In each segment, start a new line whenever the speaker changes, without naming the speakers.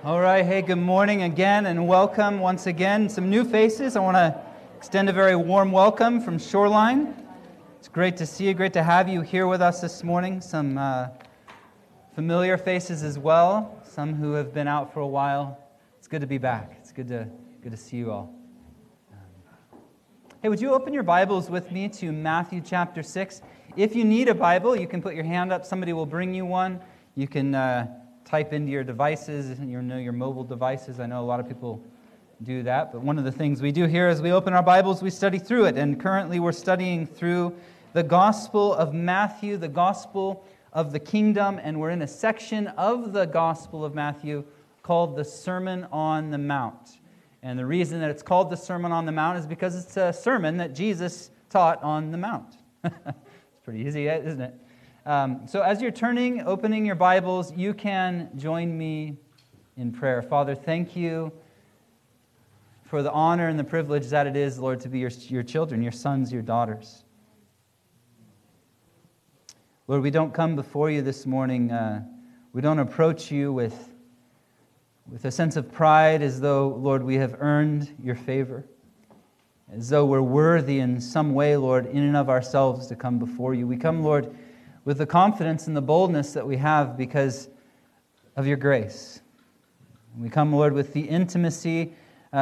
All right, hey, good morning again and welcome once again. Some new faces. I want to extend a very warm welcome from Shoreline. It's great to see you, great to have you here with us this morning. Some familiar faces as well, some who have been out for a while. It's good to be back. It's good to see you all. Hey, would you open your Bibles with me to Matthew chapter 6? If you need a Bible, you can put your hand up. Somebody will bring you one. You can type into your devices, your mobile devices. I know a lot of people do that, but one of the things we do here is we open our Bibles, we study through it, and currently we're studying through the Gospel of Matthew, the Gospel of the Kingdom, and we're in a section of the Gospel of Matthew called the Sermon on the Mount. And the reason that it's called the Sermon on the Mount is because it's a sermon that Jesus taught on the Mount. It's pretty easy, isn't it? So as you're opening your Bibles, you can join me in prayer. Father, thank you for the honor and the privilege that it is, Lord, to be your children, your sons, your daughters. Lord, we don't come before you this morning, we don't approach you with a sense of pride as though, Lord, we have earned your favor, as though we're worthy in some way, Lord, in and of ourselves to come before you. We come, Lord, with the confidence and the boldness that we have because of your grace. We come, Lord, with the intimacy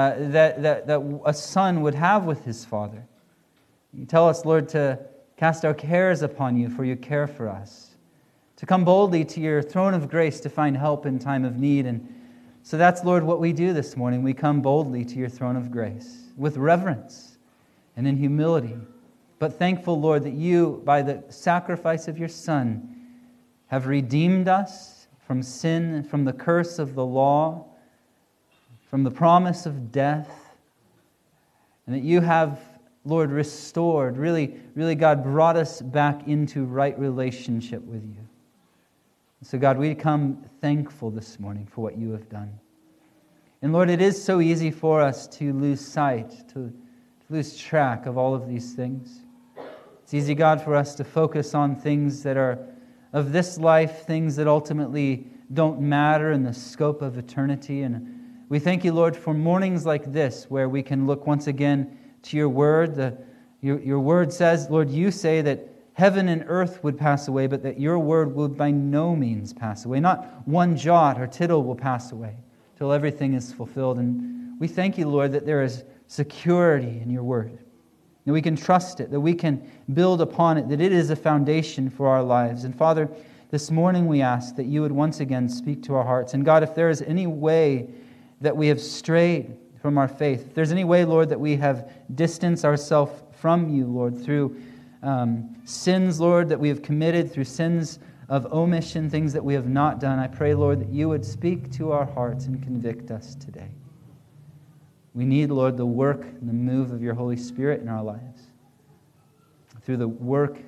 that a son would have with his father. You tell us, Lord, to cast our cares upon you, for you care for us. To come boldly to your throne of grace to find help in time of need. And so that's, Lord, what we do this morning. We come boldly to your throne of grace with reverence and in humility. But thankful, Lord, that you, by the sacrifice of your Son, have redeemed us from sin, from the curse of the law, from the promise of death, and that you have, Lord, restored, really, God, brought us back into right relationship with you. So, God, we come thankful this morning for what you have done. And, Lord, it is so easy for us to lose sight, to lose track of all of these things. It's easy, God, for us to focus on things that are of this life, things that ultimately don't matter in the scope of eternity. And we thank you, Lord, for mornings like this where we can look once again to your word. Your word says, Lord, you say that heaven and earth would pass away, but that your word would by no means pass away. Not one jot or tittle will pass away till everything is fulfilled. And we thank you, Lord, that there is security in your word. That we can trust it, that we can build upon it, that it is a foundation for our lives. And Father, this morning we ask that you would once again speak to our hearts. And God, if there is any way that we have strayed from our faith, if there's any way, Lord, that we have distanced ourselves from you, Lord, through sins, Lord, that we have committed, through sins of omission, things that we have not done, I pray, Lord, that you would speak to our hearts and convict us today. We need, Lord, the work and the move of your Holy Spirit in our lives. Through the work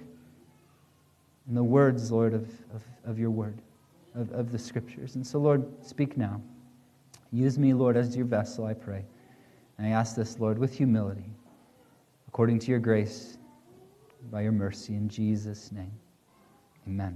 and the words, Lord, of your word, of the Scriptures. And so, Lord, speak now. Use me, Lord, as your vessel, I pray. And I ask this, Lord, with humility, according to your grace, by your mercy, in Jesus' name. Amen.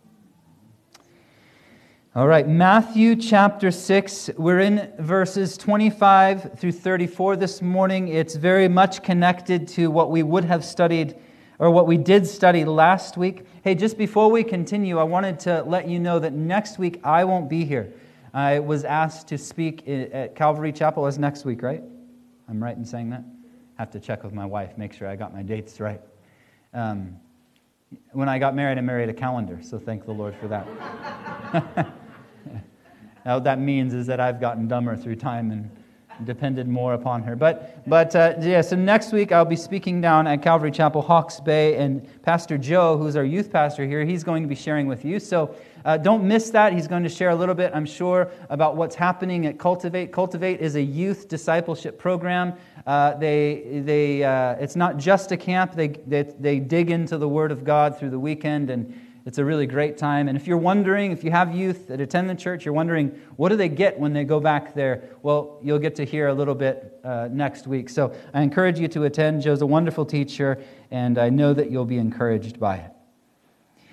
All right, Matthew chapter 6, we're in verses 25 through 34 this morning. It's very much connected to what we would have studied, or what we did study last week. Hey, just before we continue, I wanted to let you know that next week I won't be here. I was asked to speak at Calvary Chapel. As next week, right? I'm right in saying that? I have to check with my wife, make sure I got my dates right. When I got married, I married a calendar, so thank the Lord for that. Now, what that means is that I've gotten dumber through time and depended more upon her. So next week I'll be speaking down at Calvary Chapel, Hawke's Bay, and Pastor Joe, who's our youth pastor here, he's going to be sharing with you. So don't miss that. He's going to share a little bit, I'm sure, about what's happening at Cultivate. Cultivate is a youth discipleship program. It's not just a camp. They dig into the Word of God through the weekend, and it's a really great time. And if you're wondering, if you have youth that attend the church, you're wondering, what do they get when they go back there? Well, you'll get to hear a little bit next week. So I encourage you to attend. Joe's a wonderful teacher, and I know that you'll be encouraged by it.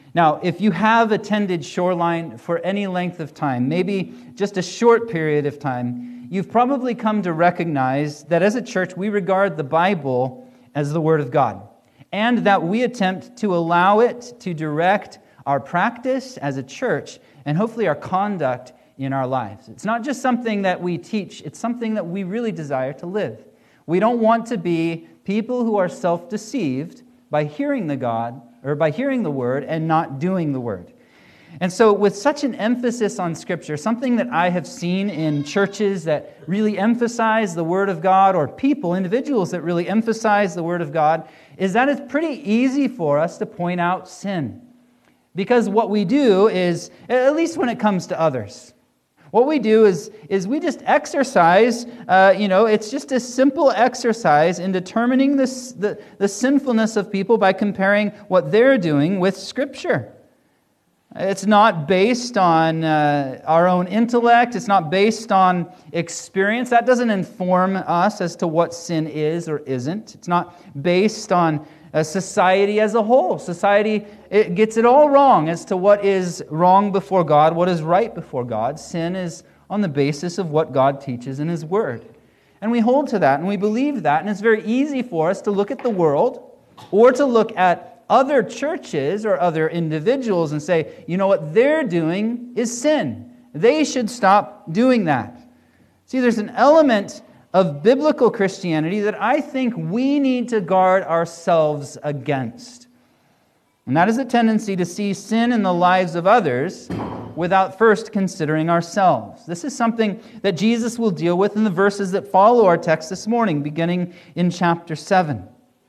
Now, if you have attended Shoreline for any length of time, maybe just a short period of time, you've probably come to recognize that as a church, we regard the Bible as the Word of God, and that we attempt to allow it to direct our practice as a church and hopefully our conduct in our lives. It's not just something that we teach, it's something that we really desire to live. We don't want to be people who are self-deceived by hearing the Word and not doing the Word. And so with such an emphasis on Scripture, something that I have seen in churches that really emphasize the Word of God, or individuals that really emphasize the Word of God, is that it's pretty easy for us to point out sin. Because what we do is, at least when it comes to others, what we do is we just exercise, it's just a simple exercise in determining the sinfulness of people by comparing what they're doing with Scripture. It's not based on our own intellect. It's not based on experience. That doesn't inform us as to what sin is or isn't. It's not based on society as a whole. Society it gets it all wrong as to what is wrong before God, what is right before God. Sin is on the basis of what God teaches in His Word. And we hold to that and we believe that. And it's very easy for us to look at the world or to look at other churches or other individuals and say, you know what they're doing is sin. They should stop doing that. See, there's an element of biblical Christianity that I think we need to guard ourselves against. And that is a tendency to see sin in the lives of others without first considering ourselves. This is something that Jesus will deal with in the verses that follow our text this morning, beginning in chapter 7.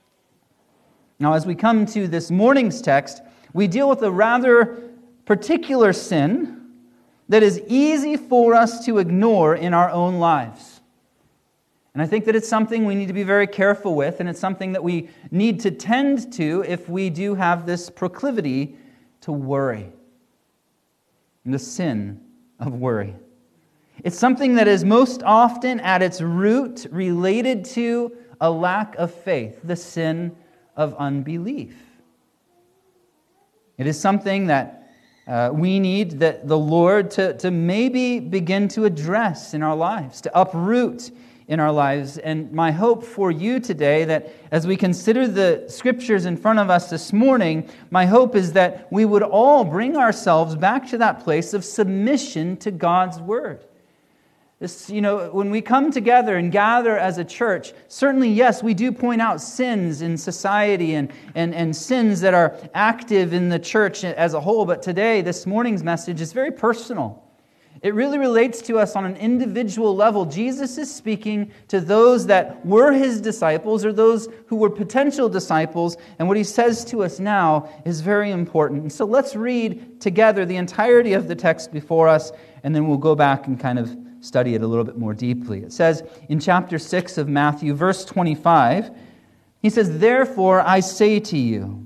Now, as we come to this morning's text, we deal with a rather particular sin that is easy for us to ignore in our own lives. And I think that it's something we need to be very careful with, and it's something that we need to tend to if we do have this proclivity to worry. And the sin of worry. It's something that is most often at its root related to a lack of faith, the sin of unbelief. It is something that we need the Lord to maybe begin to address in our lives, to uproot in our lives. And my hope for you today, that as we consider the Scriptures in front of us this morning, my hope is that we would all bring ourselves back to that place of submission to God's Word. When we come together and gather as a church, certainly, yes, we do point out sins in society and sins that are active in the church as a whole. But today, this morning's message is very personal. It really relates to us on an individual level. Jesus is speaking to those that were His disciples or those who were potential disciples, and what He says to us now is very important. And so let's read together the entirety of the text before us, and then we'll go back and kind of study it a little bit more deeply. It says in chapter 6 of Matthew, verse 25, He says, "Therefore I say to you,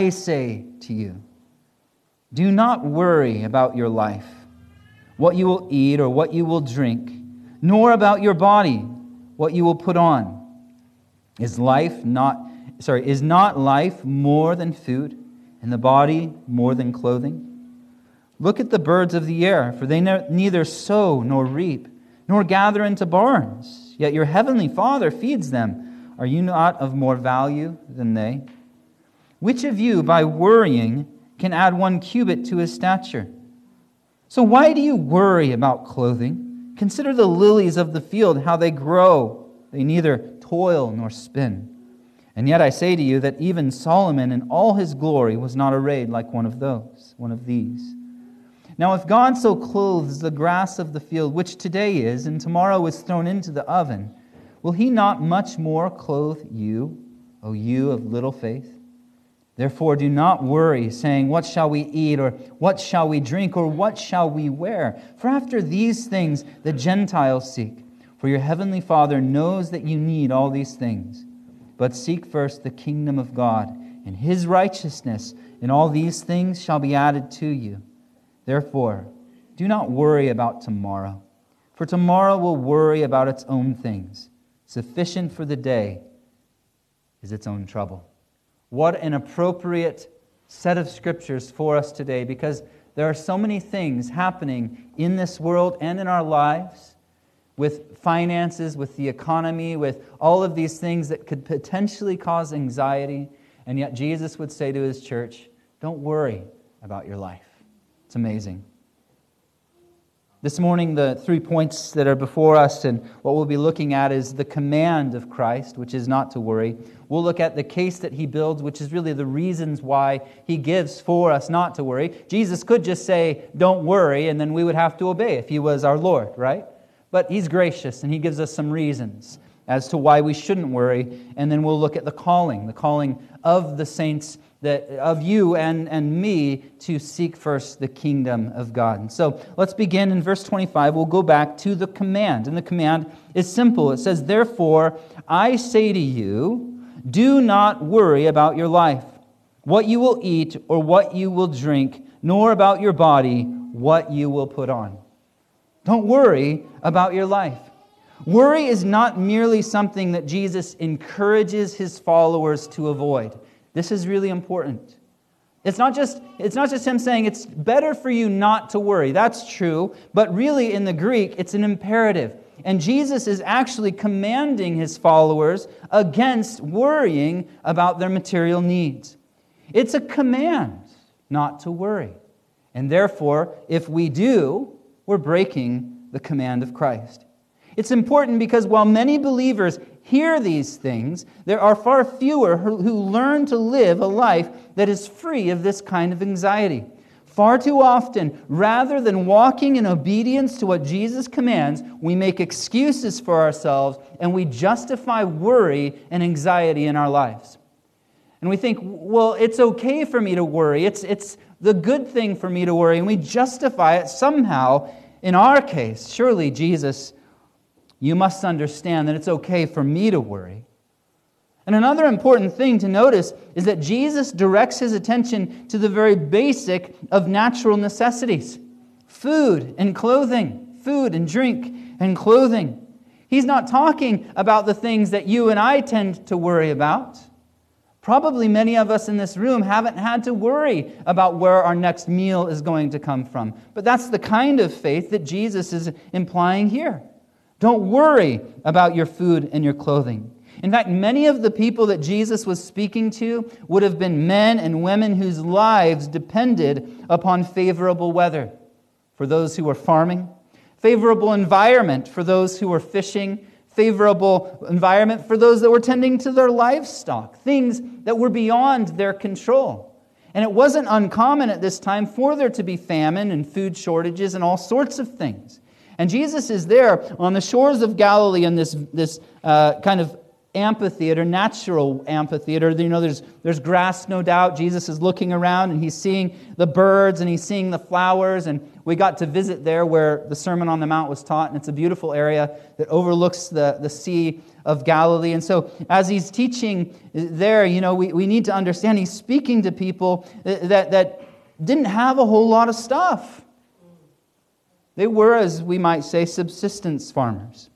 do not worry about your life, what you will eat or what you will drink, nor about your body, what you will put on. Is not life more than food, and the body more than clothing? Look at the birds of the air, for they neither sow nor reap, nor gather into barns, yet your heavenly Father feeds them. Are you not of more value than they? Which of you, by worrying, can add 1 cubit to his stature? So why do you worry about clothing? Consider the lilies of the field, how they grow. They neither toil nor spin. And yet I say to you that even Solomon in all his glory was not arrayed like one of these. Now if God so clothes the grass of the field, which today is, and tomorrow is thrown into the oven, will He not much more clothe you, O you of little faith? Therefore do not worry, saying, what shall we eat, or what shall we drink, or what shall we wear? For after these things the Gentiles seek. For your heavenly Father knows that you need all these things. But seek first the kingdom of God and His righteousness, and all these things shall be added to you. Therefore, do not worry about tomorrow, for tomorrow will worry about its own things. Sufficient for the day is its own trouble." What an appropriate set of scriptures for us today, because there are so many things happening in this world and in our lives, with finances, with the economy, with all of these things that could potentially cause anxiety. And yet Jesus would say to His church, don't worry about your life. It's amazing. This morning, the 3 points that are before us and what we'll be looking at is the command of Christ, which is not to worry. We'll look at the case that He builds, which is really the reasons why He gives for us not to worry. Jesus could just say, don't worry, and then we would have to obey if He was our Lord, right? But He's gracious, and He gives us some reasons as to why we shouldn't worry. And then we'll look at the calling of the saints, of you and me, to seek first the kingdom of God. And so let's begin in verse 25. We'll go back to the command. And the command is simple. It says, therefore, I say to you, do not worry about your life, what you will eat or what you will drink, nor about your body, what you will put on. Don't worry about your life. Worry is not merely something that Jesus encourages His followers to avoid. This is really important. It's not just Him saying it's better for you not to worry. That's true, but really in the Greek, it's an imperative. And Jesus is actually commanding His followers against worrying about their material needs. It's a command not to worry. And therefore, if we do, we're breaking the command of Christ. It's important because while many believers hear these things, there are far fewer who learn to live a life that is free of this kind of anxiety. Far too often, rather than walking in obedience to what Jesus commands, we make excuses for ourselves and we justify worry and anxiety in our lives. And we think, well, it's okay for me to worry. It's the good thing for me to worry. And we justify it somehow. In our case, surely Jesus, you must understand that it's okay for me to worry. And another important thing to notice is that Jesus directs His attention to the very basic of natural necessities. Food and clothing. Food and drink and clothing. He's not talking about the things that you and I tend to worry about. Probably many of us in this room haven't had to worry about where our next meal is going to come from. But that's the kind of faith that Jesus is implying here. Don't worry about your food and your clothing. In fact, many of the people that Jesus was speaking to would have been men and women whose lives depended upon favorable weather. For those who were farming, favorable environment for those who were fishing, favorable environment for those that were tending to their livestock, things that were beyond their control. And it wasn't uncommon at this time for there to be famine and food shortages and all sorts of things. And Jesus is there on the shores of Galilee in this kind of amphitheater, natural amphitheater. You know, there's grass, no doubt. Jesus is looking around and He's seeing the birds and He's seeing the flowers. And we got to visit there where the Sermon on the Mount was taught. And it's a beautiful area that overlooks the Sea of Galilee. And so as He's teaching there, you know, we need to understand He's speaking to people that didn't have a whole lot of stuff. They were, as we might say, subsistence farmers.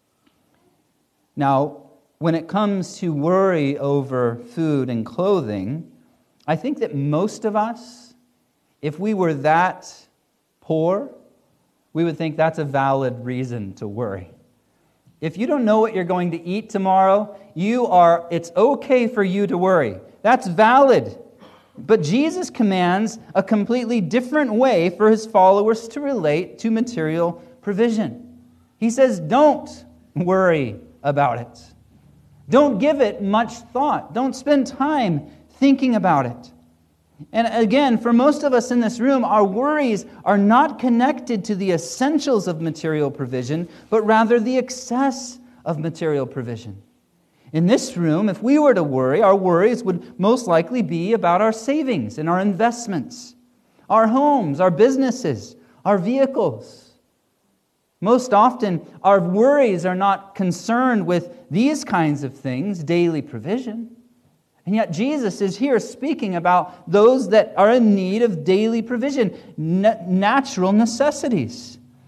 Now, when it comes to worry over food and clothing, I think that most of us, if we were that poor, we would think that's a valid reason to worry. If you don't know what you're going to eat tomorrow, it's okay for you to worry. That's valid. But Jesus commands a completely different way for His followers to relate to material provision. He says, don't worry about it. Don't give it much thought. Don't spend time thinking about it. And again, for most of us in this room, our worries are not connected to the essentials of material provision, but rather the excess of material provision. In this room, if we were to worry, our worries would most likely be about our savings and our investments, our homes, our businesses, our vehicles. Most often, our worries are not concerned with these kinds of things, daily provision. And yet Jesus is here speaking about those that are in need of daily provision, natural necessities.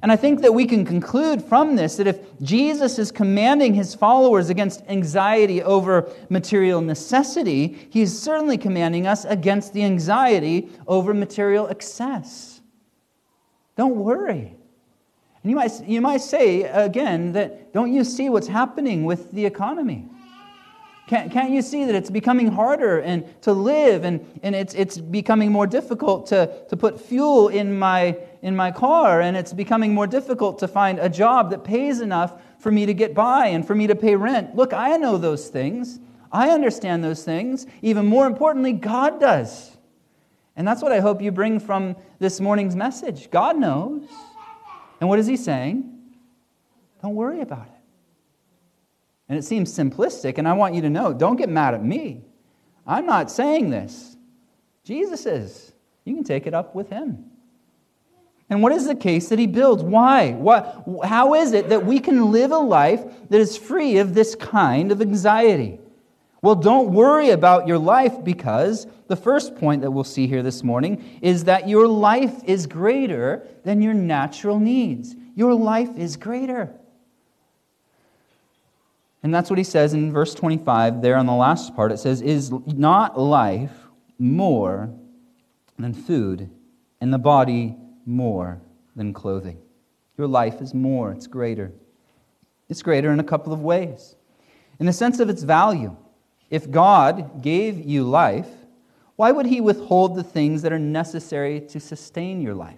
And I think that we can conclude from this that if Jesus is commanding his followers against anxiety over material necessity, he is certainly commanding us against the anxiety over material excess. Don't worry. And you might say again that, don't you see what's happening with the economy? Can't you see that it's becoming harder and to live and it's becoming more difficult to put fuel in my car, and it's becoming more difficult to find a job that pays enough for me to get by and for me to pay rent? Look, I know those things. I understand those things. Even more importantly, God does. And that's what I hope you bring from this morning's message. God knows. And what is he saying? Don't worry about it. And it seems simplistic, and I want you to know, don't get mad at me. I'm not saying this. Jesus is. You can take it up with him. And what is the case that he builds? Why? How is it that we can live a life that is free of this kind of anxiety? Well, don't worry about your life, because the first point that we'll see here this morning is that your life is greater than your natural needs. Your life is greater. And that's what he says in verse 25, there on the last part. It says, is not life more than food, and the body more than clothing? Your life is more, it's greater. It's greater in a couple of ways. In the sense of its value. If God gave you life, why would he withhold the things that are necessary to sustain your life?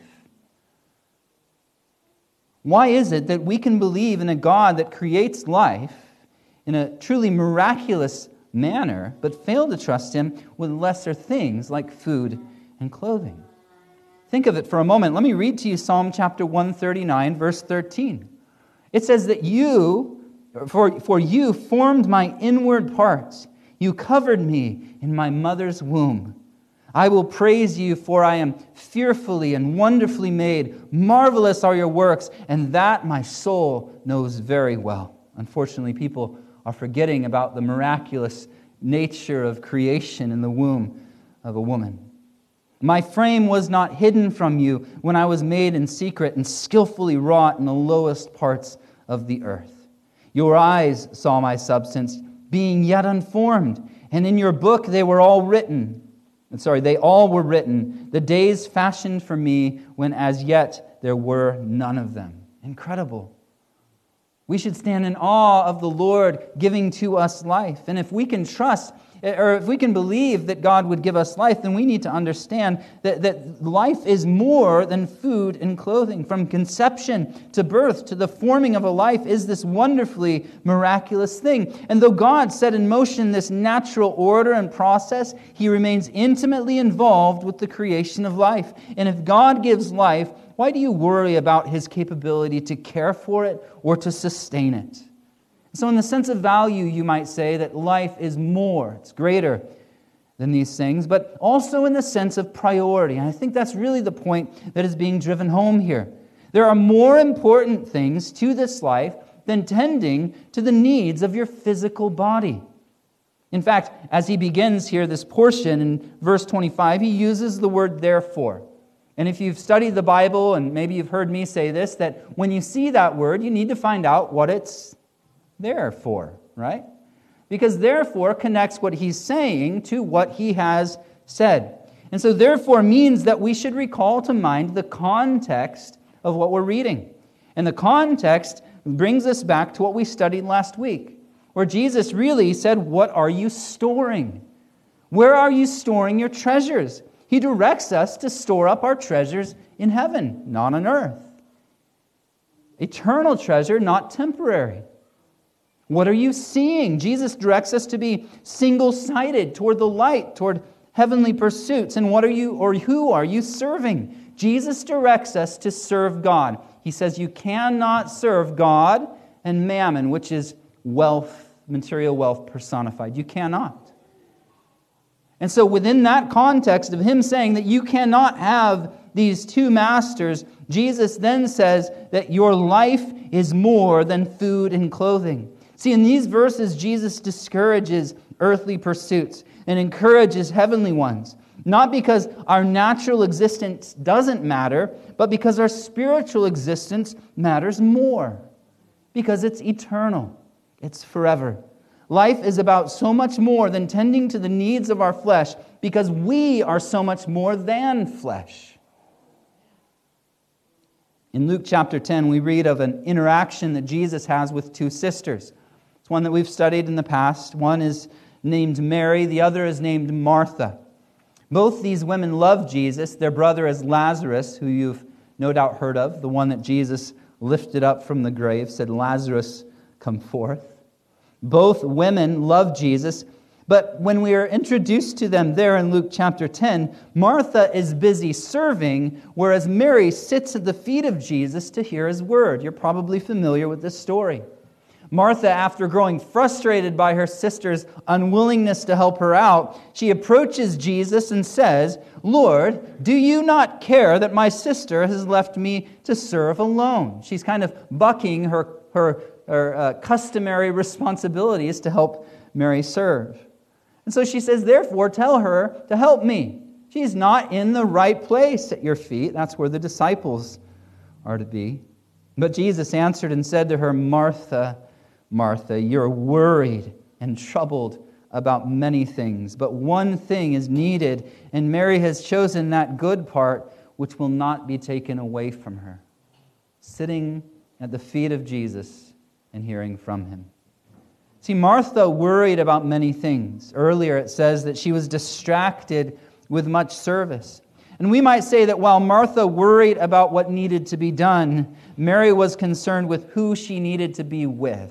Why is it that we can believe in a God that creates life in a truly miraculous manner, but fail to trust him with lesser things like food and clothing? Think of it for a moment. Let me read to you Psalm chapter 139, verse 13. It says that for you formed my inward parts. You covered me in my mother's womb. I will praise you, for I am fearfully and wonderfully made. Marvelous are your works, and that my soul knows very well. Unfortunately, people are forgetting about the miraculous nature of creation in the womb of a woman. My frame was not hidden from you when I was made in secret and skillfully wrought in the lowest parts of the earth. Your eyes saw my substance, being yet unformed, and in your book they all were written, the days fashioned for me when as yet there were none of them. Incredible. We should stand in awe of the Lord giving to us life. And if we can trust, or if we can believe that God would give us life, then we need to understand that life is more than food and clothing. From conception to birth to the forming of a life is this wonderfully miraculous thing. And though God set in motion this natural order and process, he remains intimately involved with the creation of life. And if God gives life, why do you worry about his capability to care for it or to sustain it? So in the sense of value, you might say that life is more, it's greater than these things, but also in the sense of priority. And I think that's really the point that is being driven home here. There are more important things to this life than tending to the needs of your physical body. In fact, as he begins here this portion in verse 25, he uses the word therefore. And if you've studied the Bible, and maybe you've heard me say this, that when you see that word, you need to find out what it's there for, right? Because therefore connects what he's saying to what he has said. And so therefore means that we should recall to mind the context of what we're reading. And the context brings us back to what we studied last week, where Jesus really said, what are you storing? Where are you storing your treasures? He directs us to store up our treasures in heaven, not on earth. Eternal treasure, not temporary. What are you seeing? Jesus directs us to be single-sighted toward the light, toward heavenly pursuits. And what are you, or who are you serving? Jesus directs us to serve God. He says you cannot serve God and mammon, which is wealth, material wealth personified. You cannot. And so within that context of him saying that you cannot have these two masters, Jesus then says that your life is more than food and clothing. See, in these verses, Jesus discourages earthly pursuits and encourages heavenly ones. Not because our natural existence doesn't matter, but because our spiritual existence matters more. Because it's eternal. It's forever. Life is about so much more than tending to the needs of our flesh, because we are so much more than flesh. In Luke chapter 10, we read of an interaction that Jesus has with two sisters. It's one that we've studied in the past. One is named Mary, the other is named Martha. Both these women love Jesus. Their brother is Lazarus, who you've no doubt heard of, the one that Jesus lifted up from the grave, said, "Lazarus, come forth." Both women love Jesus, but when we are introduced to them there in Luke chapter 10, Martha is busy serving, whereas Mary sits at the feet of Jesus to hear His word. You're probably familiar with this story. Martha, after growing frustrated by her sister's unwillingness to help her out, she approaches Jesus and says, "Lord, do you not care that my sister has left me to serve alone?" She's kind of bucking her customary responsibilities to help Mary serve. And so she says, "Therefore, tell her to help me. She's not in the right place at your feet." That's where the disciples are to be. But Jesus answered and said to her, "Martha, Martha, you're worried and troubled about many things, but one thing is needed, and Mary has chosen that good part which will not be taken away from her." Sitting at the feet of Jesus and hearing from Him. See, Martha worried about many things. Earlier it says that she was distracted with much service. And we might say that while Martha worried about what needed to be done, Mary was concerned with who she needed to be with.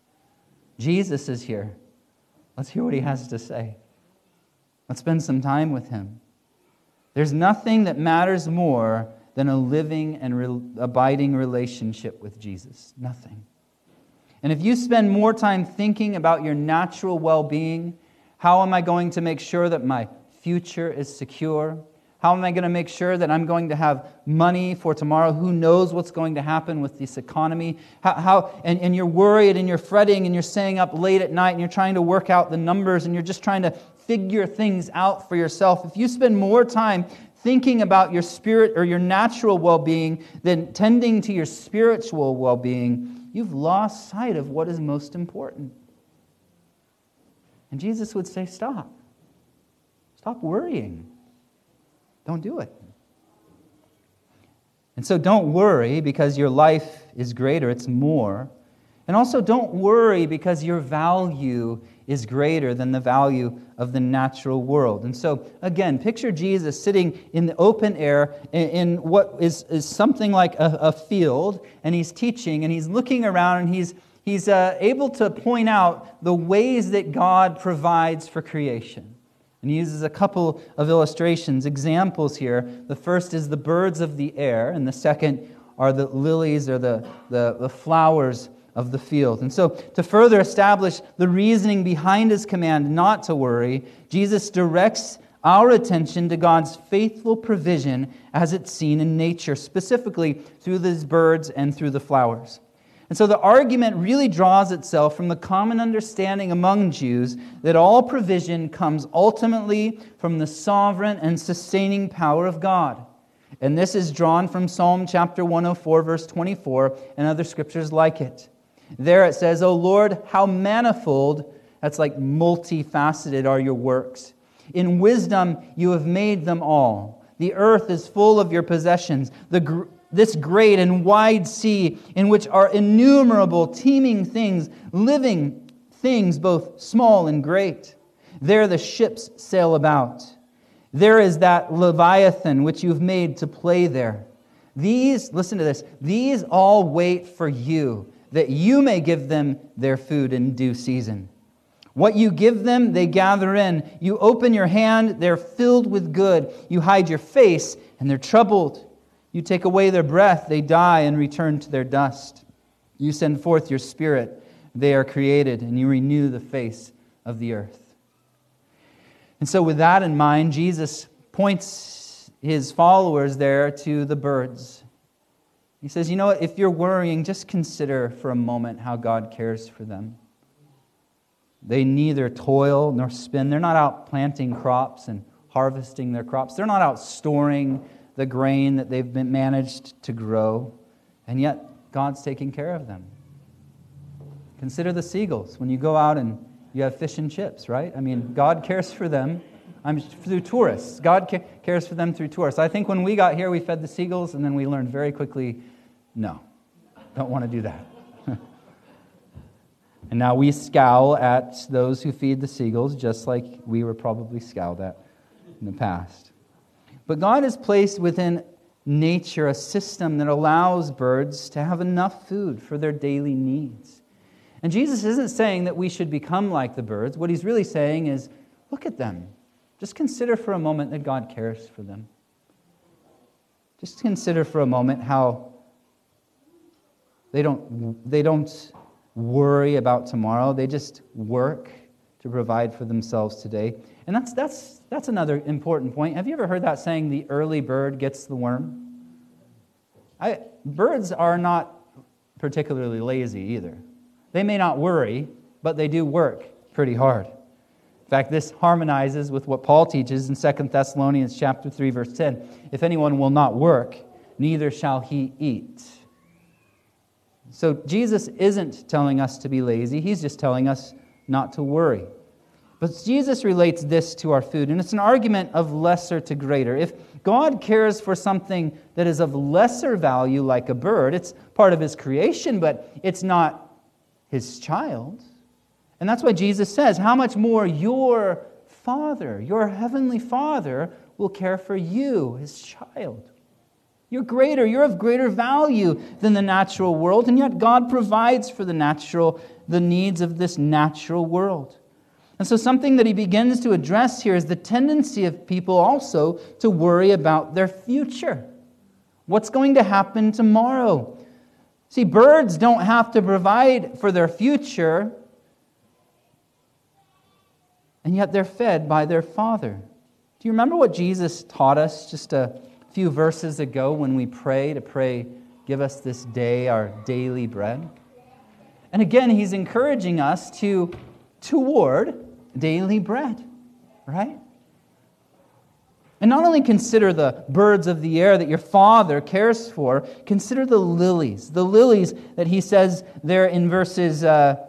Jesus is here. Let's hear what He has to say. Let's spend some time with Him. There's nothing that matters more than a living and abiding relationship with Jesus. Nothing. And if you spend more time thinking about your natural well-being, how am I going to make sure that my future is secure? How am I going to make sure that I'm going to have money for tomorrow? Who knows what's going to happen with this economy? And you're worried and you're fretting and you're staying up late at night and you're trying to work out the numbers and you're just trying to figure things out for yourself. If you spend more time thinking about your spirit or your natural well-being than tending to your spiritual well-being, you've lost sight of what is most important. And Jesus would say, stop. Stop worrying. Don't do it. And so don't worry because your life is greater, it's more. And also don't worry because your value is greater than the value of the natural world. And so, again, picture Jesus sitting in the open air in what is something like a field, and He's teaching, and He's looking around, and He's able to point out the ways that God provides for creation. And He uses a couple of illustrations, examples here. The first is the birds of the air, and the second are the lilies or the flowers of the field. And so to further establish the reasoning behind His command not to worry, Jesus directs our attention to God's faithful provision as it's seen in nature, specifically through these birds and through the flowers. And so the argument really draws itself from the common understanding among Jews that all provision comes ultimately from the sovereign and sustaining power of God. And this is drawn from Psalm chapter 104, verse 24, and other scriptures like it. There it says, "O Lord, how manifold," that's like multifaceted, "are your works. In wisdom you have made them all. The earth is full of your possessions. This great and wide sea in which are innumerable teeming things, living things both small and great. There the ships sail about. There is that Leviathan which you've made to play there. These," listen to this, "these all wait for you, that you may give them their food in due season. What you give them, they gather in. You open your hand, they're filled with good. You hide your face, and they're troubled. You take away their breath, they die and return to their dust. You send forth your Spirit, they are created, and you renew the face of the earth." And so with that in mind, Jesus points His followers there to the birds. He says, you know what, if you're worrying, just consider for a moment how God cares for them. They neither toil nor spin. They're not out planting crops and harvesting their crops. They're not out storing the grain that they've been managed to grow, and yet God's taking care of them. Consider the seagulls. When you go out and you have fish and chips, right? I mean, God cares for them through tourists. God cares for them through tourists. I think when we got here, we fed the seagulls, and then we learned very quickly, no, don't want to do that. And now we scowl at those who feed the seagulls, just like we were probably scowled at in the past. But God has placed within nature a system that allows birds to have enough food for their daily needs. And Jesus isn't saying that we should become like the birds. What he's really saying is, look at them. Just consider for a moment that God cares for them. Just consider for a moment how they don't worry about tomorrow. They just work to provide for themselves today. And that's another important point. Have you ever heard that saying, the early bird gets the worm? Birds are not particularly lazy either. They may not worry, but they do work pretty hard. In fact, this harmonizes with what Paul teaches in 2 Thessalonians chapter 3, verse 10. If anyone will not work, neither shall he eat. So Jesus isn't telling us to be lazy. He's just telling us not to worry. But Jesus relates this to our food, and it's an argument of lesser to greater. If God cares for something that is of lesser value, like a bird, it's part of His creation, but it's not His child. And that's why Jesus says, how much more your Father, your Heavenly Father, will care for you, His child. You're of greater value than the natural world, and yet God provides for the needs of this natural world. And so something that he begins to address here is the tendency of people also to worry about their future. What's going to happen tomorrow? See, birds don't have to provide for their future, and yet they're fed by their Father. Do you remember what Jesus taught us just a few verses ago when we pray, give us this day our daily bread? And again, he's encouraging us toward daily bread, right? And not only consider the birds of the air that your Father cares for, consider the lilies that he says there in verses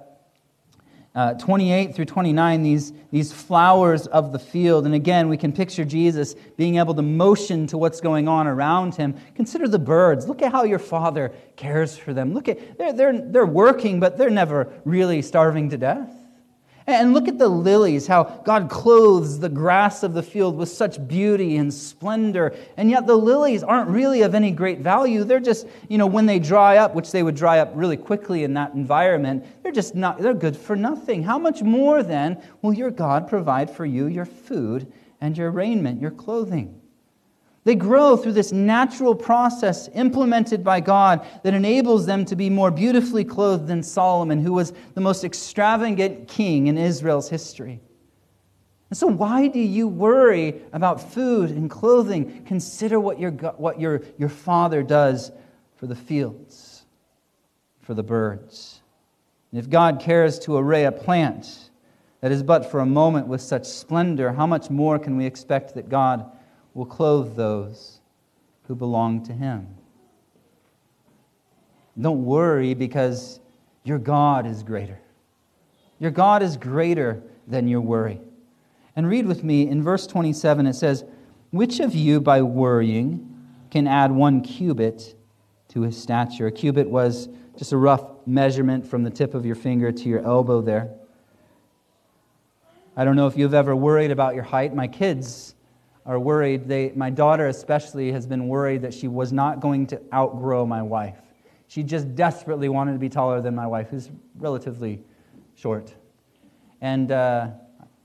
28 through 29, these flowers of the field. And again, we can picture Jesus being able to motion to what's going on around him. Consider the birds. Look at how your Father cares for them. Look at they're working, but they're never really starving to death. And look at the lilies, how God clothes the grass of the field with such beauty and splendor. And yet the lilies aren't really of any great value. They're just, when they dry up, which they would dry up really quickly in that environment, they're good for nothing. How much more then will your God provide for you your food and your raiment, your clothing? They grow through this natural process implemented by God that enables them to be more beautifully clothed than Solomon, who was the most extravagant king in Israel's history. And so why do you worry about food and clothing? Consider what your Father does for the fields, for the birds. And if God cares to array a plant that is but for a moment with such splendor, how much more can we expect that God will clothe those who belong to Him? Don't worry, because your God is greater. Your God is greater than your worry. And read with me in verse 27, it says, "Which of you by worrying can add 1 cubit to his stature?" A cubit was just a rough measurement from the tip of your finger to your elbow there. I don't know if you've ever worried about your height. My kids are worried. My daughter especially has been worried that she was not going to outgrow my wife. She just desperately wanted to be taller than my wife, who's relatively short. And I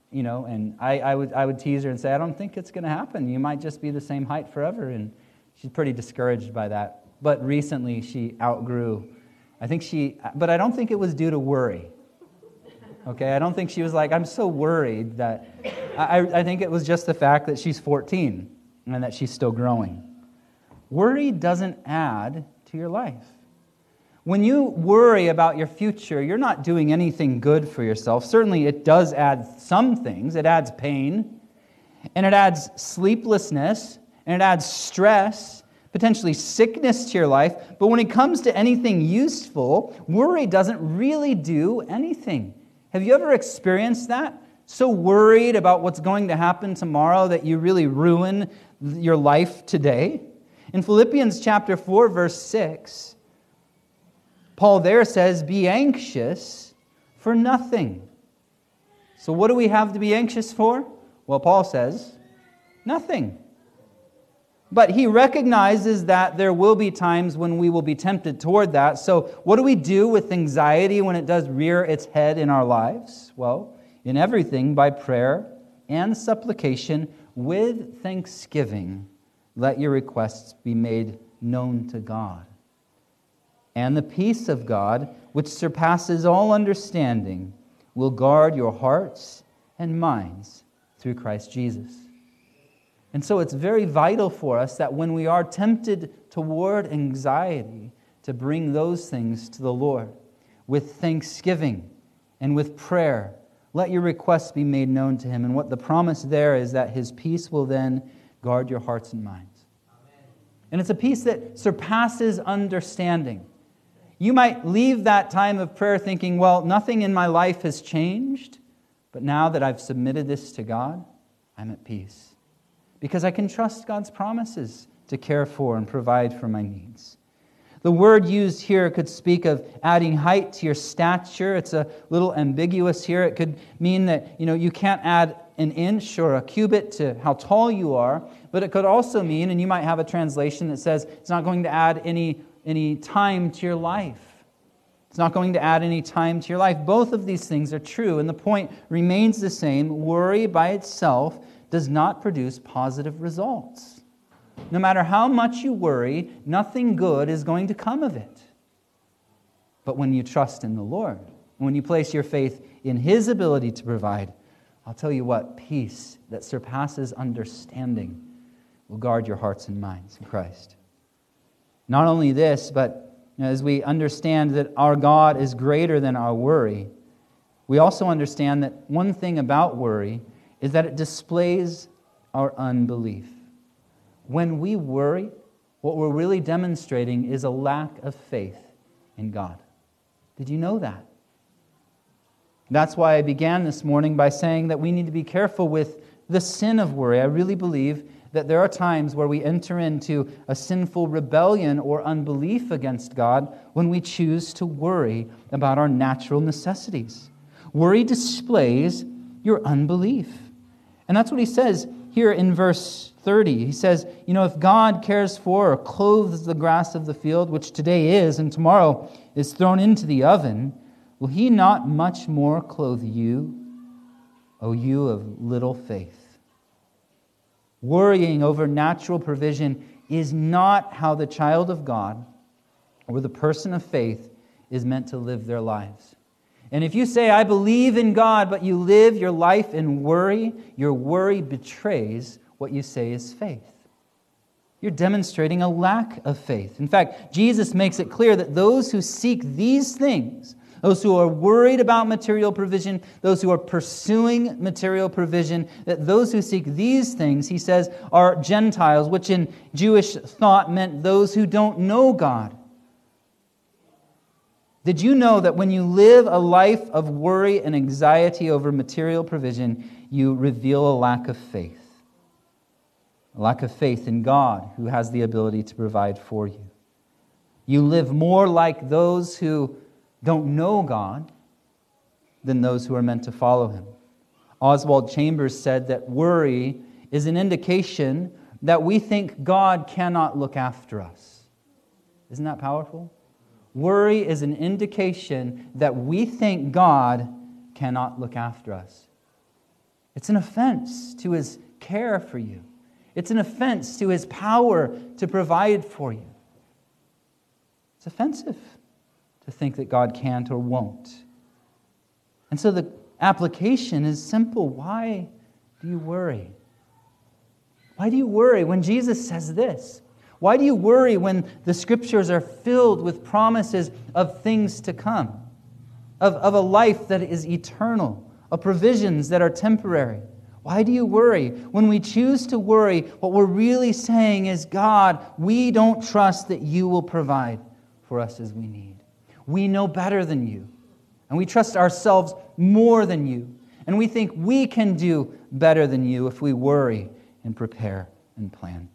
would tease her and say, I don't think it's going to happen. You might just be the same height forever. And she's pretty discouraged by that. But recently she outgrew. But I don't think it was due to worry. Okay, I don't think she was like, I'm so worried that... I think it was just the fact that she's 14 and that she's still growing. Worry doesn't add to your life. When you worry about your future, you're not doing anything good for yourself. Certainly it does add some things. It adds pain. and it adds sleeplessness, and it adds stress, potentially sickness to your life. But when it comes to anything useful, worry doesn't really do anything. Have you ever experienced that? So worried about what's going to happen tomorrow that you really ruin your life today? In Philippians chapter 4, verse 6, Paul there says, "Be anxious for nothing." So what do we have to be anxious for? Well, Paul says, nothing. But he recognizes that there will be times when we will be tempted toward that. So what do we do with anxiety when it does rear its head in our lives? Well, in everything, by prayer and supplication with thanksgiving, let your requests be made known to God. And the peace of God, which surpasses all understanding, will guard your hearts and minds through Christ Jesus. And so it's very vital for us that when we are tempted toward anxiety, to bring those things to the Lord with thanksgiving and with prayer. Let your requests be made known to Him. And what the promise there is that His peace will then guard your hearts and minds. Amen. And it's a peace that surpasses understanding. You might leave that time of prayer thinking, well, nothing in my life has changed, but now that I've submitted this to God, I'm at peace. Because I can trust God's promises to care for and provide for my needs. The word used here could speak of adding height to your stature. It's a little ambiguous here. It could mean that, you can't add an inch or a cubit to how tall you are, but it could also mean, and you might have a translation that says it's not going to add any time to your life. It's not going to add any time to your life. Both of these things are true, and the point remains the same. Worry by itself does not produce positive results. No matter how much you worry, nothing good is going to come of it. But when you trust in the Lord, when you place your faith in His ability to provide, I'll tell you what, peace that surpasses understanding will guard your hearts and minds in Christ. Not only this, but as we understand that our God is greater than our worry, we also understand that one thing about worry is that it displays our unbelief. When we worry, what we're really demonstrating is a lack of faith in God. Did you know that? That's why I began this morning by saying that we need to be careful with the sin of worry. I really believe that there are times where we enter into a sinful rebellion or unbelief against God when we choose to worry about our natural necessities. Worry displays your unbelief. And that's what he says here in verse 30. He says, if God cares for or clothes the grass of the field, which today is and tomorrow is thrown into the oven, will He not much more clothe you, O you of little faith? Worrying over natural provision is not how the child of God or the person of faith is meant to live their lives. And if you say, I believe in God, but you live your life in worry, your worry betrays what you say is faith. You're demonstrating a lack of faith. In fact, Jesus makes it clear that those who seek these things, those who are worried about material provision, those who are pursuing material provision, that those who seek these things, he says, are Gentiles, which in Jewish thought meant those who don't know God. Did you know that when you live a life of worry and anxiety over material provision, you reveal a lack of faith? A lack of faith in God, who has the ability to provide for you. You live more like those who don't know God than those who are meant to follow Him. Oswald Chambers said that worry is an indication that we think God cannot look after us. Isn't that powerful? Worry is an indication that we think God cannot look after us. It's an offense to His care for you. It's an offense to His power to provide for you. It's offensive to think that God can't or won't. And so the application is simple. Why do you worry? Why do you worry when Jesus says this? Why do you worry when the Scriptures are filled with promises of things to come, of a life that is eternal, of provisions that are temporary? Why do you worry? When we choose to worry, what we're really saying is, God, we don't trust that you will provide for us as we need. We know better than you. And we trust ourselves more than you. And we think we can do better than you if we worry and prepare and plan.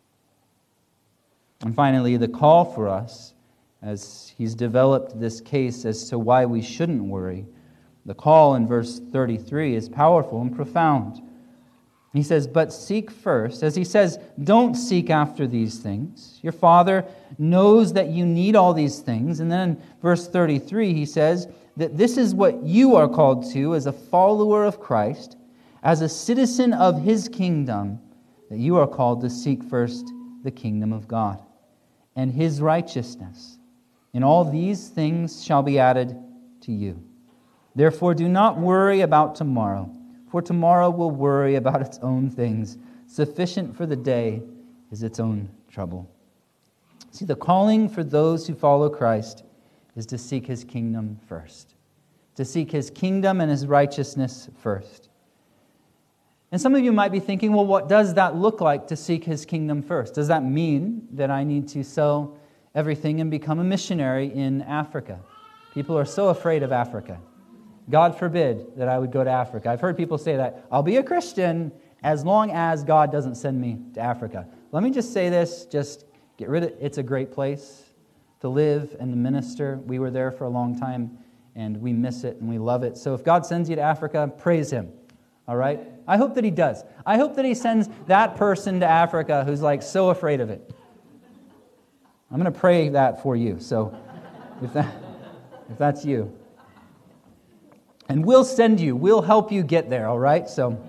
And finally, the call for us, as he's developed this case as to why we shouldn't worry, the call in verse 33 is powerful and profound. He says, but seek first. As he says, don't seek after these things. Your Father knows that you need all these things. And then in verse 33, he says that this is what you are called to as a follower of Christ, as a citizen of his kingdom, that you are called to seek first the kingdom of God and his righteousness. And all these things shall be added to you. Therefore, do not worry about tomorrow, for tomorrow will worry about its own things. Sufficient for the day is its own trouble. See, the calling for those who follow Christ is to seek his kingdom first, to seek his kingdom and his righteousness first. And some of you might be thinking, well, what does that look like to seek his kingdom first? Does that mean that I need to sell everything and become a missionary in Africa? People are so afraid of Africa. God forbid that I would go to Africa. I've heard people say that. I'll be a Christian as long as God doesn't send me to Africa. Let me just say this, just get rid of it. It's a great place to live and to minister. We were there for a long time, and we miss it, and we love it. So if God sends you to Africa, praise him, all right? I hope that he does. I hope that he sends that person to Africa who's like so afraid of it. I'm going to pray that for you, so if that's you. And we'll send you. We'll help you get there, all right? So,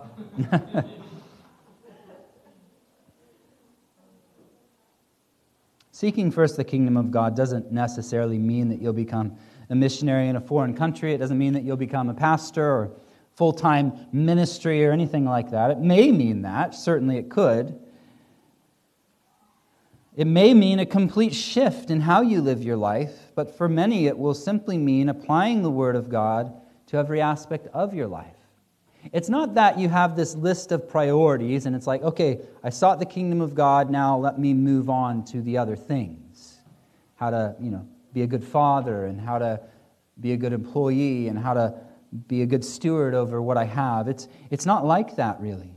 seeking first the kingdom of God doesn't necessarily mean that you'll become a missionary in a foreign country. It doesn't mean that you'll become a pastor or full-time ministry or anything like that. It may mean that. Certainly it could. It may mean a complete shift in how you live your life, but for many it will simply mean applying the Word of God to every aspect of your life. It's not that you have this list of priorities and it's like, okay, I sought the kingdom of God, now let me move on to the other things. How to, be a good father and how to be a good employee and how to be a good steward over what I have. It's not like that, really.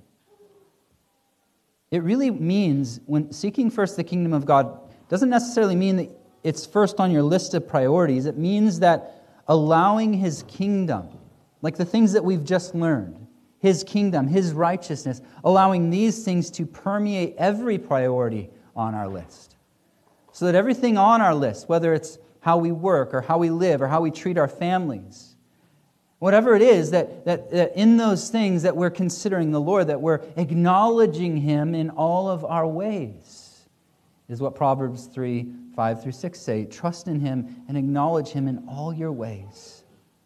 It really means, when seeking first the kingdom of God, doesn't necessarily mean that it's first on your list of priorities. It means that allowing his kingdom, like the things that we've just learned, his kingdom, his righteousness, allowing these things to permeate every priority on our list. So that everything on our list, whether it's how we work or how we live or how we treat our families, whatever it is, that in those things that we're considering the Lord, that we're acknowledging him in all of our ways, is what Proverbs 3:5-6 say. Trust in him and acknowledge him in all your ways.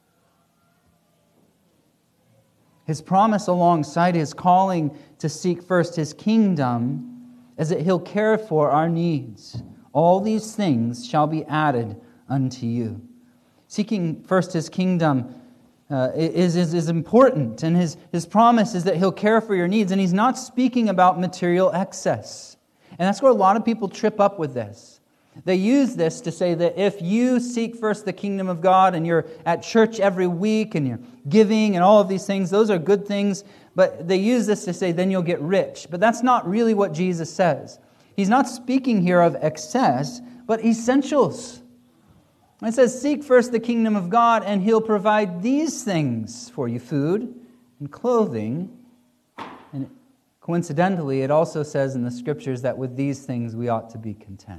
His promise alongside his calling to seek first his kingdom is that he'll care for our needs. All these things shall be added unto you. Seeking first his kingdom is important, and his promise is that he'll care for your needs, and he's not speaking about material excess. And that's where a lot of people trip up with this. They use this to say that if you seek first the kingdom of God and you're at church every week and you're giving and all of these things, those are good things, but they use this to say then you'll get rich. But that's not really what Jesus says. He's not speaking here of excess, but essentials. It says, seek first the kingdom of God and he'll provide these things for you, food and clothing. And coincidentally, it also says in the scriptures that with these things we ought to be content.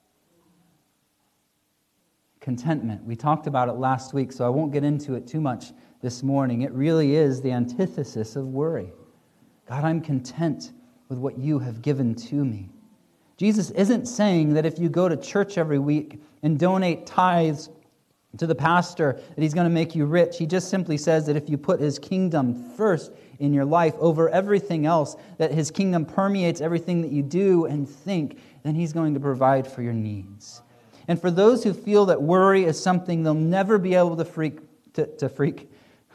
Contentment. We talked about it last week, so I won't get into it too much this morning. It really is the antithesis of worry. God, I'm content with what you have given to me. Jesus isn't saying that if you go to church every week and donate tithes to the pastor, that he's going to make you rich. He just simply says that if you put his kingdom first in your life over everything else, that his kingdom permeates everything that you do and think, then he's going to provide for your needs. And for those who feel that worry is something they'll never be able to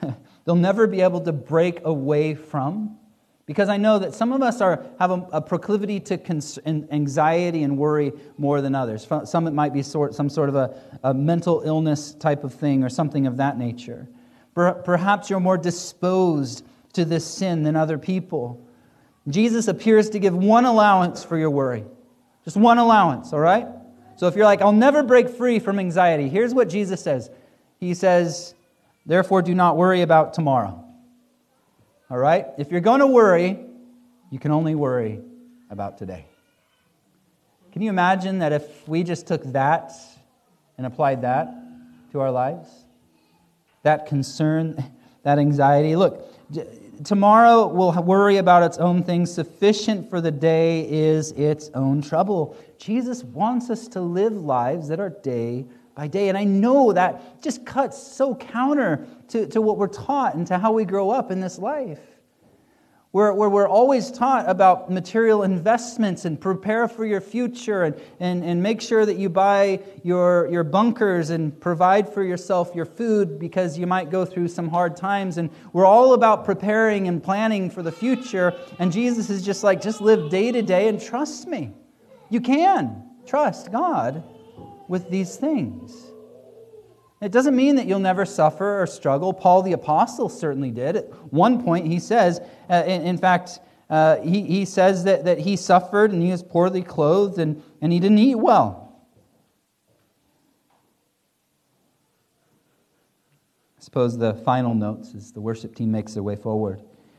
they'll never be able to break away from. Because I know that some of us have a proclivity to anxiety and worry more than others. Some it might be some sort of a mental illness type of thing or something of that nature. Perhaps you're more disposed to this sin than other people. Jesus appears to give one allowance for your worry. Just one allowance, all right? So if you're like, I'll never break free from anxiety, here's what Jesus says. He says, therefore do not worry about tomorrow. All right? If you're going to worry, you can only worry about today. Can you imagine that if we just took that and applied that to our lives? That concern, that anxiety. Look, tomorrow will worry about its own things. Sufficient for the day is its own trouble. Jesus wants us to live lives that are day by day. And I know that just cuts so counter to what we're taught and to how we grow up in this life. Where we're always taught about material investments and prepare for your future and make sure that you buy your bunkers and provide for yourself your food because you might go through some hard times. And we're all about preparing and planning for the future. And Jesus is just like, just live day to day and trust me. You can trust God with these things. It doesn't mean that you'll never suffer or struggle. Paul the Apostle certainly did. At one point he says, in fact, he says that he suffered and he was poorly clothed and he didn't eat well. I suppose the final notes as the worship team makes their way forward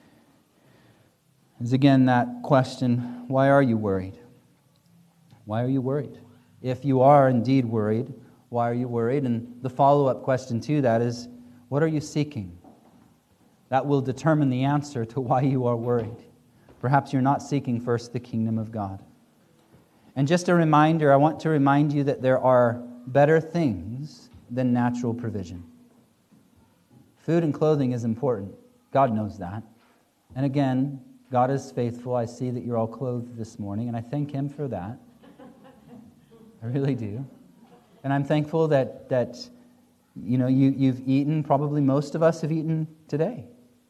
is again that question, why are you worried? Why are you worried? If you are indeed worried, why are you worried? And the follow-up question to that is, what are you seeking? That will determine the answer to why you are worried. Perhaps you're not seeking first the kingdom of God. And just a reminder, I want to remind you that there are better things than natural provision. Food and clothing is important. God knows that. And again, God is faithful. I see that you're all clothed this morning, and I thank Him for that. I really do. And I'm thankful that you've eaten, probably most of us have eaten today.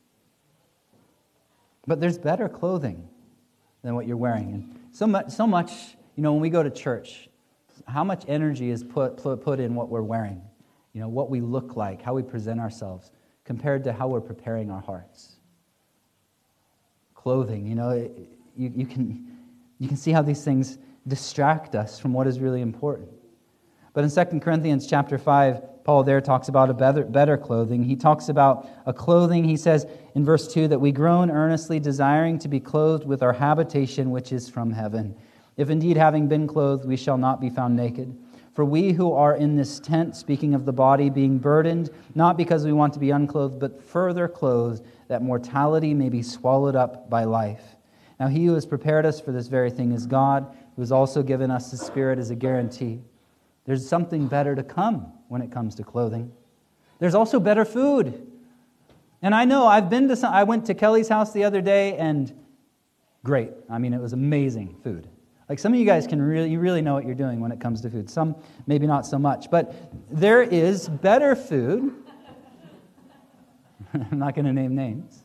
But there's better clothing than what you're wearing. And so much, when we go to church, how much energy is put in what we're wearing, what we look like, how we present ourselves, compared to how we're preparing our hearts. Clothing, you can see how these things distract us from what is really important. But in 2 Corinthians chapter 5, Paul there talks about a better clothing. He talks about a clothing, he says in verse 2, that we groan earnestly desiring to be clothed with our habitation which is from heaven. If indeed having been clothed, we shall not be found naked. For we who are in this tent, speaking of the body, being burdened, not because we want to be unclothed, but further clothed, that mortality may be swallowed up by life. Now he who has prepared us for this very thing is God, who has also given us His Spirit as a guarantee. There's something better to come when it comes to clothing. There's also better food. And I know, I went to Kelly's house the other day and great. I mean, it was amazing food. Like some of you guys you really know what you're doing when it comes to food. Some maybe not so much. But there is better food. I'm not going to name names.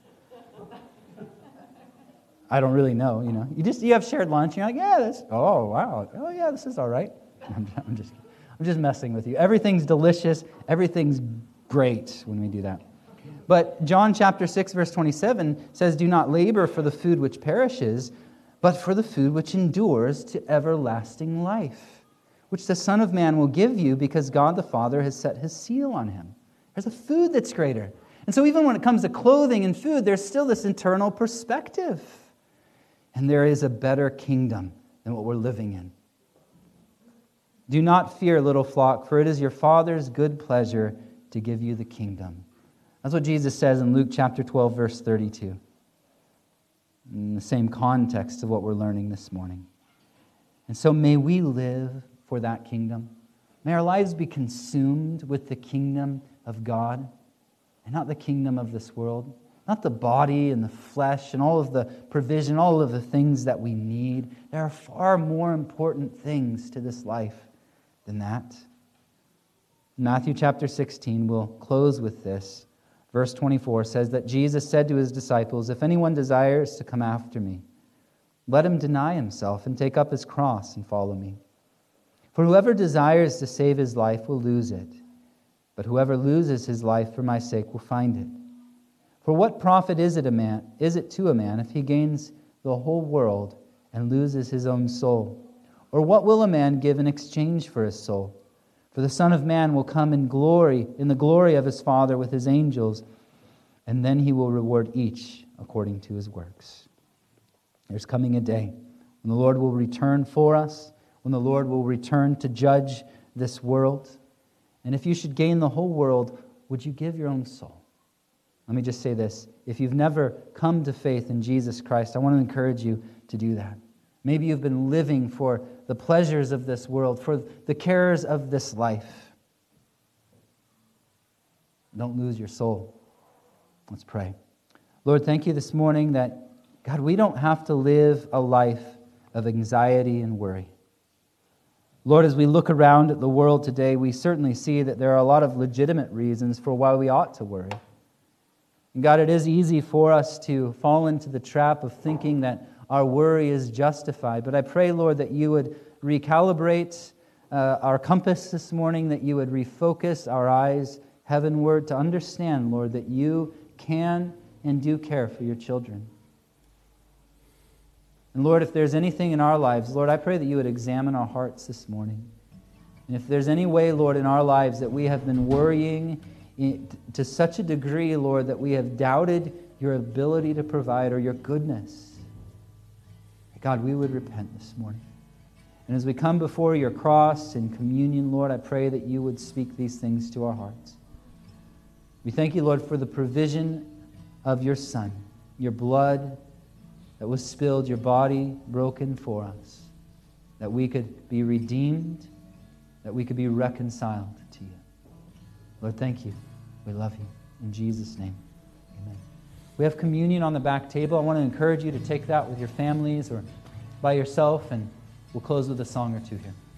I don't really know, You have shared lunch, and you're like, this is all right. I'm just messing with you. Everything's delicious. Everything's great when we do that. But John chapter 6, verse 27 says, do not labor for the food which perishes, but for the food which endures to everlasting life, which the Son of Man will give you because God the Father has set His seal on Him. There's a food that's greater. And so even when it comes to clothing and food, there's still this internal perspective. And there is a better kingdom than what we're living in. Do not fear, little flock, for it is your Father's good pleasure to give you the kingdom. That's what Jesus says in Luke chapter 12, verse 32. In the same context of what we're learning this morning. And so may we live for that kingdom. May our lives be consumed with the kingdom of God and not the kingdom of this world. Not the body and the flesh and all of the provision, all of the things that we need. There are far more important things to this life than that. Matthew chapter 16, we'll close with this. Verse 24 says that Jesus said to his disciples, "If anyone desires to come after me, let him deny himself and take up his cross and follow me. For whoever desires to save his life will lose it, but whoever loses his life for my sake will find it. For what profit is it to a man if he gains the whole world and loses his own soul? Or what will a man give in exchange for his soul? For the Son of Man will come in the glory of his Father with his angels, and then he will reward each according to his works." There's coming a day when the Lord will return for us, when the Lord will return to judge this world. And if you should gain the whole world, would you give your own soul? Let me just say this. If you've never come to faith in Jesus Christ, I want to encourage you to do that. Maybe you've been living for the pleasures of this world, for the cares of this life. Don't lose your soul. Let's pray. Lord, thank you this morning that, God, we don't have to live a life of anxiety and worry. Lord, as we look around at the world today, we certainly see that there are a lot of legitimate reasons for why we ought to worry. And God, it is easy for us to fall into the trap of thinking that our worry is justified. But I pray, Lord, that you would recalibrate our compass this morning, that you would refocus our eyes heavenward to understand, Lord, that you can and do care for your children. And Lord, if there's anything in our lives, Lord, I pray that you would examine our hearts this morning. And if there's any way, Lord, in our lives that we have been worrying to such a degree, Lord, that we have doubted your ability to provide or your goodness, God, we would repent this morning. And as we come before your cross in communion, Lord, I pray that you would speak these things to our hearts. We thank you, Lord, for the provision of your Son, your blood that was spilled, your body broken for us, that we could be redeemed, that we could be reconciled to you. Lord, thank you. We love you. In Jesus' name, amen. We have communion on the back table. I want to encourage you to take that with your families or by yourself, and we'll close with a song or two here.